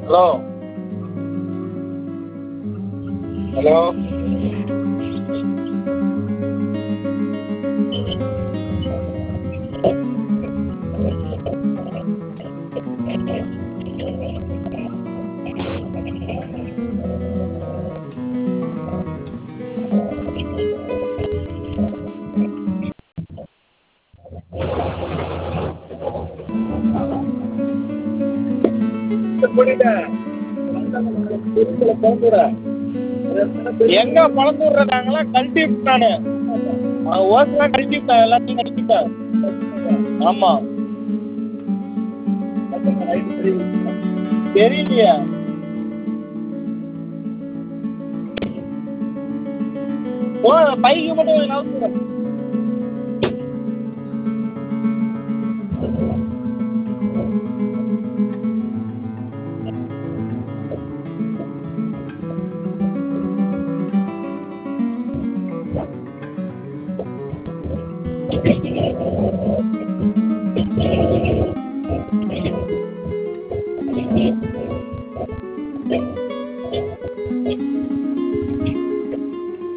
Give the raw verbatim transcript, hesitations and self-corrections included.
hello hello எங்க பழந்து விடுறாங்களா கழட்டி விட்டானு ஓசெல்லாம் கழட்டி விட்டேன் எல்லாத்தையும் கழட்டிட்டேன் ஆமா தெரியலையா ஓ பைக்கு மட்டும் நவுத்துறேன்